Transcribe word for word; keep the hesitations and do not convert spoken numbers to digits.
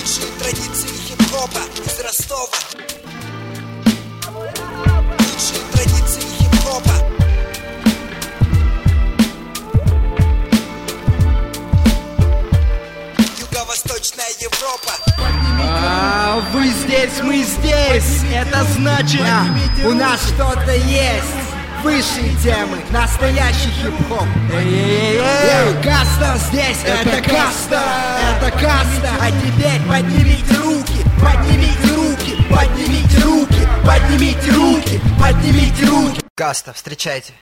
Лучшие традиции хип-хопа из Ростова. Лучшие традиции хип-хопа. Юго-Восточная Европа. А, вы здесь, мы здесь. Это значит, у нас что-то есть. Высшие темы, настоящий хип-хоп. Эй, каста здесь, это каста, это каста. А теперь поднимите руки, поднимите руки, поднимите руки, поднимите руки, поднимите руки. Каста, встречайте.